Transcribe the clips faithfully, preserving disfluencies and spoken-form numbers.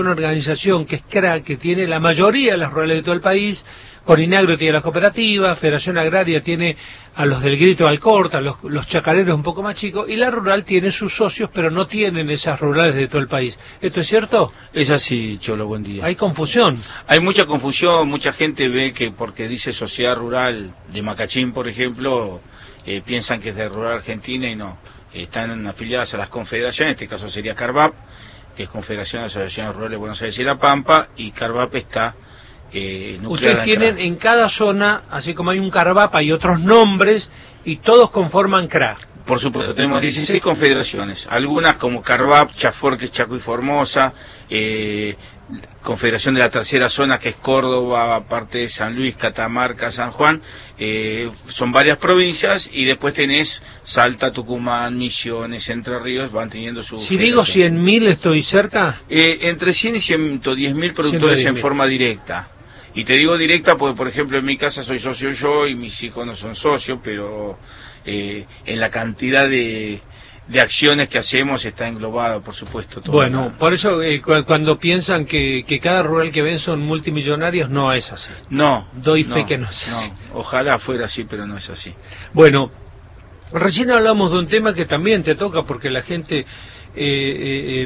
una organización que es C R A, que tiene la mayoría de las rurales de todo el país. Corinagro tiene las cooperativas, Federación Agraria tiene a los del Grito Alcorta, los, los chacareros un poco más chicos, y la rural tiene sus socios, pero no tienen esas rurales de todo el país. ¿Esto es cierto? Es así, Cholo, buen día. Hay confusión. Hay mucha confusión, mucha gente ve que porque dice Sociedad Rural de Macachín, por ejemplo, eh, piensan que es de Rural Argentina y no. Están afiliadas a las confederaciones, en este caso sería CARVAP, que es Confederación de Asociaciones Rurales de Buenos Aires y La Pampa, y CARVAP está... Eh, Ustedes tienen en cada zona, así como hay un CARVAP, hay otros nombres y todos conforman C R A. Por supuesto, tenemos dieciséis confederaciones, algunas como CARVAP, Chaforques, Chaco y Formosa, eh, Confederación de la Tercera Zona, que es Córdoba, parte de San Luis, Catamarca, San Juan, eh, son varias provincias, y después tenés Salta, Tucumán, Misiones, Entre Ríos, van teniendo su... Si digo cien mil, ¿estoy cerca? Eh, entre cien y ciento diez mil productores en forma directa. Y te digo directa porque, por ejemplo, en mi casa soy socio yo y mis hijos no son socios, pero eh, en la cantidad de, de acciones que hacemos está englobado, por supuesto. Todo bueno, la... por eso eh, cu cuando piensan que, que cada rural que ven son multimillonarios, no es así. No. Doy fe no, que no es así. No. Ojalá fuera así, pero no es así. Bueno, recién hablamos de un tema que también te toca porque la gente... Eh, eh, eh,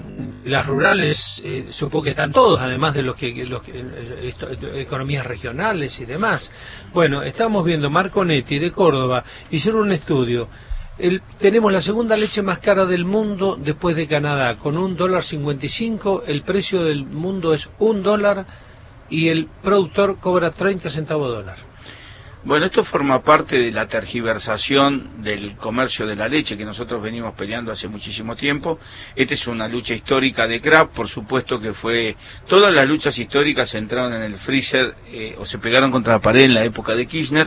las rurales, eh, supongo que están todos, además de los que, los que eh, esto, economías regionales y demás. Bueno, estamos viendo Marconetti de Córdoba, hicieron un estudio. El, tenemos la segunda leche más cara del mundo después de Canadá, con un dólar cincuenta y cinco, el precio del mundo es un dólar y el productor cobra treinta centavos de dólar. Bueno, esto forma parte de la tergiversación del comercio de la leche que nosotros venimos peleando hace muchísimo tiempo. Esta es una lucha histórica de C R A P, por supuesto que fue... Todas las luchas históricas entraron en el freezer eh, o se pegaron contra la pared en la época de Kirchner,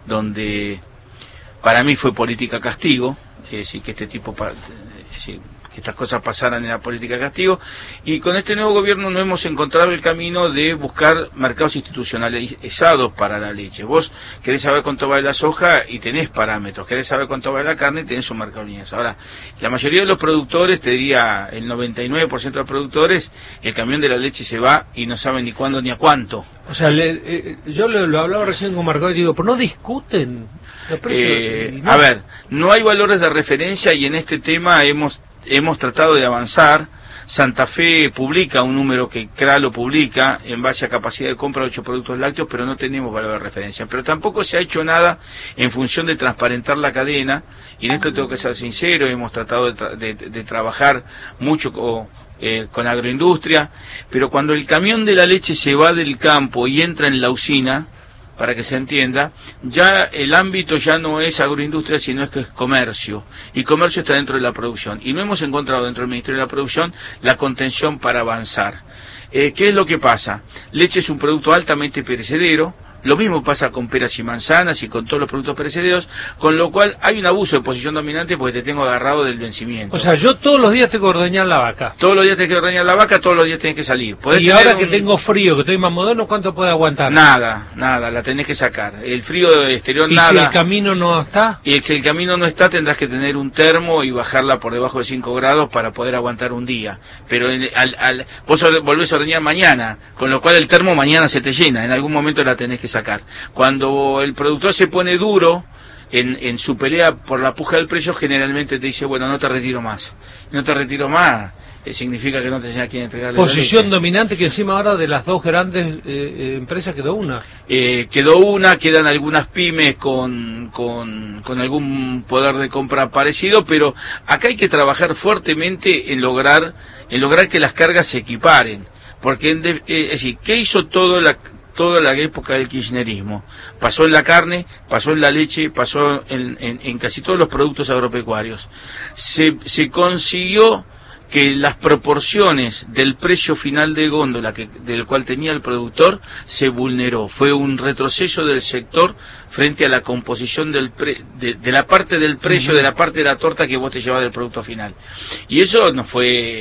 donde para mí fue política castigo, es decir, que este tipo... Es decir, que estas cosas pasaran en la política de castigo, y con este nuevo gobierno no hemos encontrado el camino de buscar mercados institucionalizados para la leche. Vos querés saber cuánto vale la soja y tenés parámetros, querés saber cuánto vale la carne y tenés un mercado de líneas. Ahora, la mayoría de los productores, te diría el noventa y nueve por ciento de los productores, el camión de la leche se va y no saben ni cuándo ni a cuánto. O sea, le, eh, yo lo, lo hablaba recién con Marco y digo, pero no discuten los precios. Eh, no. A ver, no hay valores de referencia y en este tema hemos hemos tratado de avanzar. Santa Fe publica un número que C R A lo publica en base a capacidad de compra de ocho productos lácteos, pero no tenemos valor de referencia. Pero tampoco se ha hecho nada en función de transparentar la cadena, y en esto tengo que ser sincero, hemos tratado de, tra de, de trabajar mucho con, eh, con agroindustria, pero cuando el camión de la leche se va del campo y entra en la usina, para que se entienda, ya el ámbito ya no es agroindustria, sino es que es comercio, y comercio está dentro de la producción, y no hemos encontrado dentro del Ministerio de la Producción la contención para avanzar. Eh, ¿qué es lo que pasa? Leche es un producto altamente perecedero. Lo mismo pasa con peras y manzanas y con todos los productos perecederos, con lo cual hay un abuso de posición dominante porque te tengo agarrado del vencimiento. O sea, yo todos los días tengo que ordeñar la vaca. Todos los días tenés que ordeñar la vaca, todos los días tenés que salir. Y ahora un... que tengo frío, que estoy más moderno, ¿cuánto puede aguantar? Nada, nada, la tenés que sacar. El frío exterior, ¿Y nada. ¿Y si el camino no está? Y si el camino no está, tendrás que tener un termo y bajarla por debajo de cinco grados para poder aguantar un día. Pero en, al, al, vos volvés a ordeñar mañana, con lo cual el termo mañana se te llena, en algún momento la tenés que sacar. Cuando Cuando el productor se pone duro en, en su pelea por la puja del precio, generalmente te dice, bueno, no te retiro más. No te retiro más, eh, significa que no te a quién entregarle. Posición dominante, que encima ahora de las dos grandes eh, empresas quedó una. Eh, quedó una, quedan algunas pymes con, con, con algún poder de compra parecido, pero acá hay que trabajar fuertemente en lograr, en lograr que las cargas se equiparen. Porque, en de, eh, es decir, ¿qué hizo todo la... toda la época del kirchnerismo? Pasó en la carne, pasó en la leche, pasó en, en, en casi todos los productos agropecuarios. Se, se consiguió que las proporciones del precio final de góndola que, del cual tenía el productor se vulneró. Fue un retroceso del sector frente a la composición del pre, de, de la parte del precio, uh-huh. de la parte de la torta que vos te llevas del producto final. Y eso no fue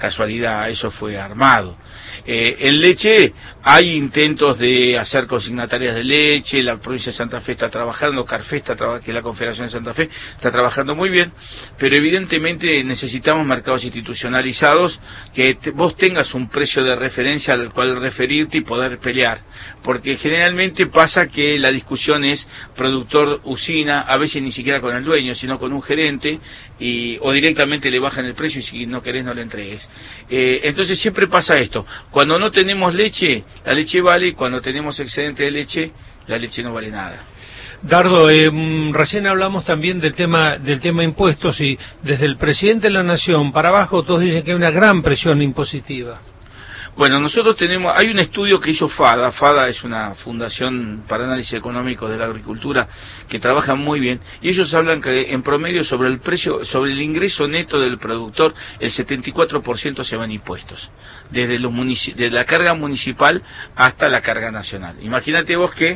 casualidad, eso fue armado. Eh, en leche hay intentos de hacer consignatarias de leche, la provincia de Santa Fe está trabajando, Carfe, está traba, que es la Confederación de Santa Fe, está trabajando muy bien, pero evidentemente necesitamos mercados institucionalizados, que te, vos tengas un precio de referencia al cual referirte y poder pelear, porque generalmente pasa que la discusión es productor-usina, a veces ni siquiera con el dueño, sino con un gerente, y o directamente le bajan el precio y si no querés no le entregues. Eh, entonces siempre pasa esto. Cuando no tenemos leche, la leche vale, y cuando tenemos excedente de leche, la leche no vale nada. Dardo, eh, recién hablamos también del tema del tema impuestos y desde el presidente de la Nación para abajo todos dicen que hay una gran presión impositiva. Bueno, nosotros tenemos, hay un estudio que hizo FADA, FADA es una fundación para análisis económico de la agricultura que trabaja muy bien, y ellos hablan que en promedio sobre el precio, sobre el ingreso neto del productor, el setenta y cuatro por ciento se van impuestos, desde los munici- de la carga municipal hasta la carga nacional. Imagínate vos que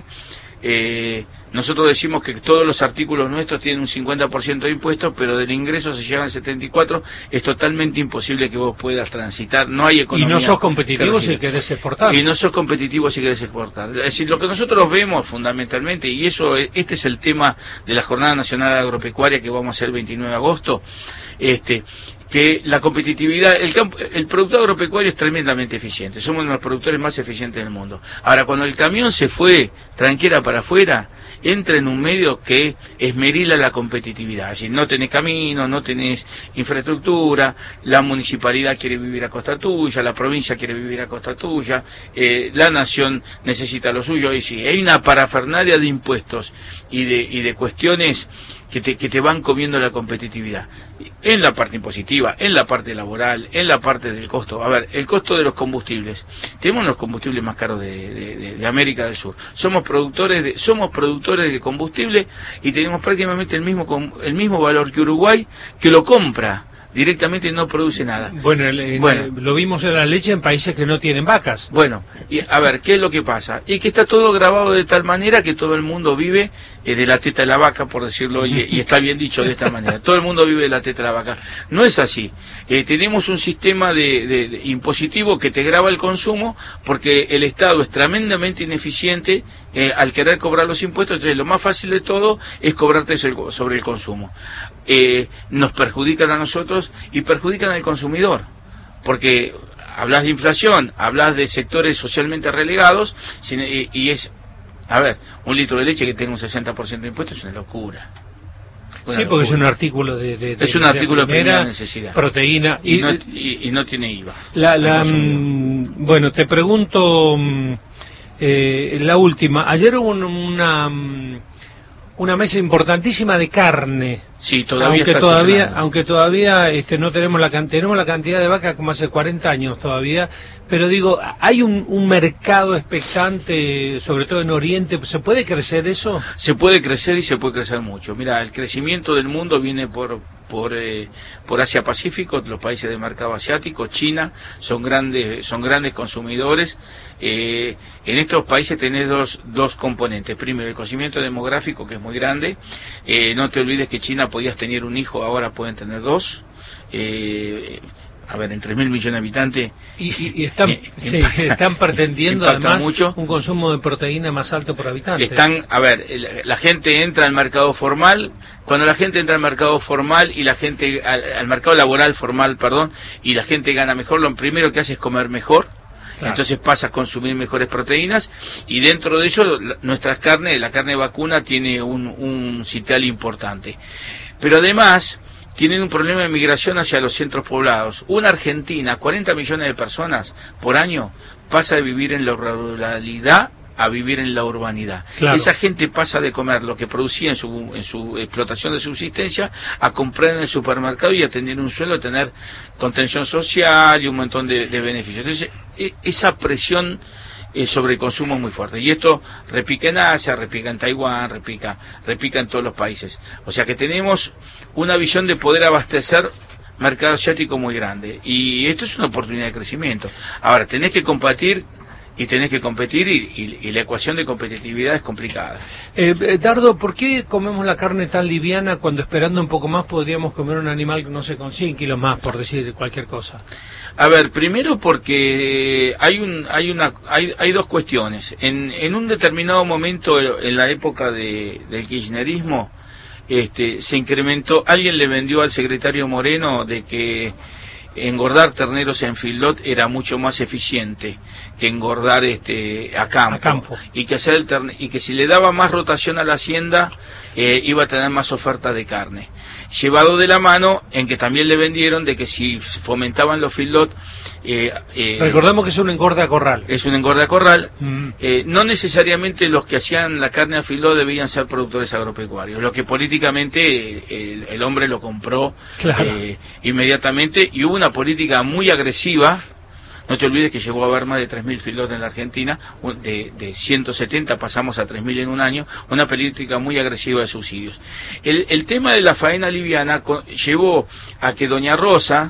eh, nosotros decimos que todos los artículos nuestros tienen un cincuenta por ciento de impuestos, pero del ingreso se llevan setenta y cuatro por ciento, es totalmente imposible que vos puedas transitar, no hay economía. Y no sos competitivo si querés exportar. Y no sos competitivo si querés exportar. Es decir, lo que nosotros vemos fundamentalmente, y eso este es el tema de la Jornada Nacional Agropecuaria que vamos a hacer el veintinueve de agosto, este que la competitividad, el campo, el productor agropecuario es tremendamente eficiente, somos uno de los productores más eficientes del mundo. Ahora, cuando el camión se fue tranquera para afuera, entra en un medio que esmerila la competitividad. Es decir, no tenés camino, no tenés infraestructura, la municipalidad quiere vivir a costa tuya, la provincia quiere vivir a costa tuya, eh, la nación necesita lo suyo. Y sí, hay una parafernalia de impuestos y de, y de cuestiones que te, que te van comiendo la competitividad. En la parte impositiva, en la parte laboral, en la parte del costo. A ver, el costo de los combustibles. Tenemos los combustibles más caros de, de, de, de América del Sur. Somos productores de, somos productores de combustible y tenemos prácticamente el mismo, el mismo valor que Uruguay, que lo compra directamente y no produce nada. Bueno, el, bueno, lo vimos en la leche en países que no tienen vacas. Bueno, y a ver, ¿qué es lo que pasa? Y que está todo grabado de tal manera que todo el mundo vive eh, de la teta de la vaca, por decirlo, y, y está bien dicho de esta manera. Todo el mundo vive de la teta de la vaca. No es así. Eh, tenemos un sistema de, de, de impositivo que te graba el consumo porque el Estado es tremendamente ineficiente eh, al querer cobrar los impuestos. Entonces, lo más fácil de todo es cobrarte sobre el consumo. Eh, nos perjudican a nosotros y perjudican al consumidor, porque hablas de inflación, hablas de sectores socialmente relegados, y, y es, a ver, un litro de leche que tenga un sesenta por ciento de impuestos es una locura. Una sí, porque locura. Es un artículo de, de, de es un de artículo de primera necesidad, proteína y, y, no, y, y no tiene I V A. La, la, mm, bueno, te pregunto eh, la última. Ayer hubo una una mesa importantísima de carne. Sí, todavía aunque está todavía, sesionando. aunque todavía este, no tenemos la cantidad, tenemos la cantidad de vacas como hace cuarenta años todavía, pero digo, hay un, un mercado expectante, sobre todo en Oriente, ¿se puede crecer eso? Se puede crecer y se puede crecer mucho. Mira, el crecimiento del mundo viene por por eh, por Asia Pacífico, los países del mercado asiático, China, son grandes son grandes consumidores. Eh, en estos países tenés dos dos componentes. Primero, el crecimiento demográfico, que es muy grande. Eh, no te olvides que China podías tener un hijo, ahora pueden tener dos. Eh, a ver, en tres mil millones de habitantes. Y, y, y están, eh, sí, impacta, están pretendiendo además mucho. Un consumo de proteína más alto por habitante. Están, a ver, la, la gente entra al mercado formal. Cuando la gente entra al mercado formal y la gente, al, al mercado laboral formal, perdón, y la gente gana mejor, lo primero que hace es comer mejor. Claro. Entonces pasa a consumir mejores proteínas y dentro de eso la, nuestras carnes, la carne vacuna tiene un, un sitial importante. Pero además tienen un problema de migración hacia los centros poblados. Una Argentina, cuarenta millones de personas por año, pasa de vivir en la ruralidad a vivir en la urbanidad. Claro. Esa gente pasa de comer lo que producía en su, en su explotación de subsistencia a comprar en el supermercado y a tener un sueldo, a tener contención social y un montón de, de beneficios. Entonces, esa presión eh, sobre el consumo es muy fuerte. Y esto repica en Asia, repica en Taiwán, repica, repica en todos los países. O sea que tenemos una visión de poder abastecer mercado asiático muy grande. Y esto es una oportunidad de crecimiento. Ahora, tenés que combatir y tenés que competir y, y, y la ecuación de competitividad es complicada. Eh, eh, Dardo, ¿por qué comemos la carne tan liviana cuando esperando un poco más podríamos comer un animal, no sé, con cien kilos más, por decir cualquier cosa? A ver, primero porque hay un, hay una, hay, hay dos cuestiones. En, en un determinado momento, en la época de, del kirchnerismo, este, se incrementó, alguien le vendió al secretario Moreno de que engordar terneros en feedlot era mucho más eficiente que engordar este a campo, a campo. y que hacer el terne y que si le daba más rotación a la hacienda eh, iba a tener más oferta de carne, llevado de la mano en que también le vendieron de que si fomentaban los feedlot eh, eh, recordemos que es un engorde a corral, es un engorde a corral, mm. eh, no necesariamente los que hacían la carne a feedlot debían ser productores agropecuarios, lo que políticamente eh, el, el hombre lo compró claro. eh, inmediatamente, y hubo una política muy agresiva. No te olvides que llegó a haber más de tres mil feedlot en la Argentina, de, de ciento setenta pasamos a tres mil en un año, una política muy agresiva de subsidios. El, el tema de la faena liviana con, llevó a que Doña Rosa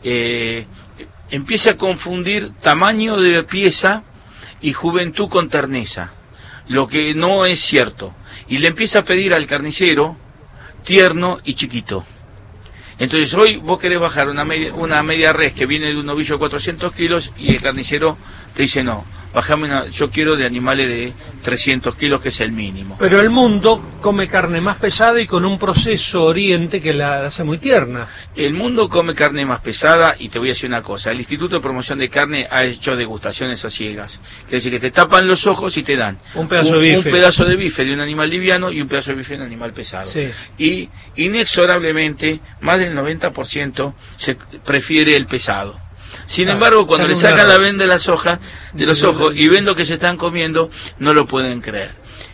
eh, empiece a confundir tamaño de pieza y juventud con terneza, lo que no es cierto, y le empieza a pedir al carnicero tierno y chiquito. Entonces hoy vos querés bajar una media, una media res que viene de un novillo de cuatrocientos kilos y el carnicero te dice no, bajame una, yo quiero de animales de trescientos kilos, que es el mínimo. Pero el mundo come carne más pesada y con un proceso oriente que la hace muy tierna. El mundo come carne más pesada, y te voy a decir una cosa, el Instituto de Promoción de Carne ha hecho degustaciones a ciegas, quiere decir que te tapan los ojos y te dan un pedazo un, de bife un pedazo de bife de un animal liviano y un pedazo de bife de un animal pesado. Sí. Y inexorablemente más del noventa por ciento se prefiere el pesado. Sin ah, embargo, cuando le sacan la venda de las hojas, de los ojos y ven lo que se están comiendo, no lo pueden creer.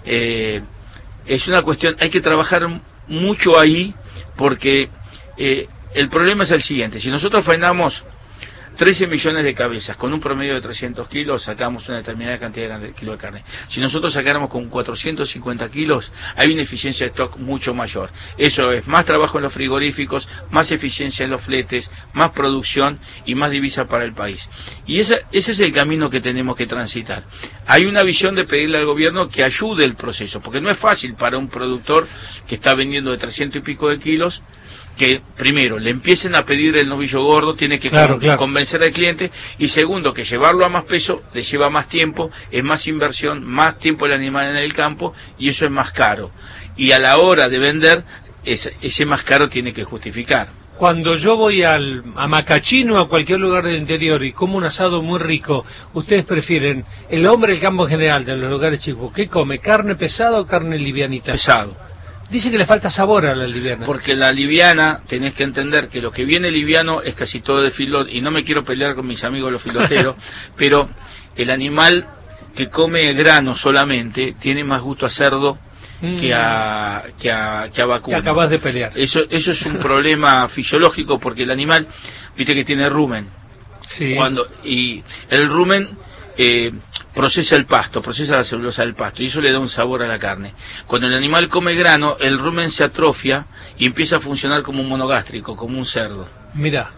Eh, es una cuestión, hay que trabajar mucho ahí, porque eh, el problema es el siguiente: si nosotros faenamos trece millones de cabezas con un promedio de trescientos kilos, sacamos una determinada cantidad de kilos de carne. Si nosotros sacáramos con cuatrocientos cincuenta kilos, hay una eficiencia de stock mucho mayor. Eso es más trabajo en los frigoríficos, más eficiencia en los fletes, más producción y más divisa para el país. Y ese, ese es el camino que tenemos que transitar. Hay una visión de pedirle al gobierno que ayude el proceso, porque no es fácil para un productor que está vendiendo de trescientos y pico de kilos, que primero le empiecen a pedir el novillo gordo, tiene que claro, con, claro. convencer al cliente, y segundo, que llevarlo a más peso le lleva más tiempo, es más inversión, más tiempo el animal en el campo, y eso es más caro. Y a la hora de vender, ese, ese más caro tiene que justificar. Cuando yo voy al, a Macachino o a cualquier lugar del interior y como un asado muy rico, ¿ustedes prefieren el hombre del campo en general, de los lugares chicos, qué come, carne pesada o carne livianita? Pesado. Dice que le falta sabor a la liviana. Porque la liviana, tenés que entender que lo que viene liviano es casi todo de feedlot, y no me quiero pelear con mis amigos los filoteros, pero el animal que come grano solamente tiene más gusto a cerdo mm. que a que a, que a vacuno. Te acabas de pelear. Eso, eso es un problema fisiológico, porque el animal, viste que tiene rumen. Sí. Cuando, y el rumen eh, procesa el pasto, procesa la celulosa del pasto, y eso le da un sabor a la carne. Cuando el animal come grano, el rumen se atrofia y empieza a funcionar como un monogástrico, como un cerdo. Mira,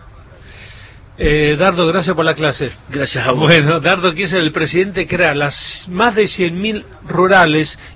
eh, Dardo, gracias por la clase. Gracias a vos. Bueno, Dardo, que es el presidente, crea las más de cien mil rurales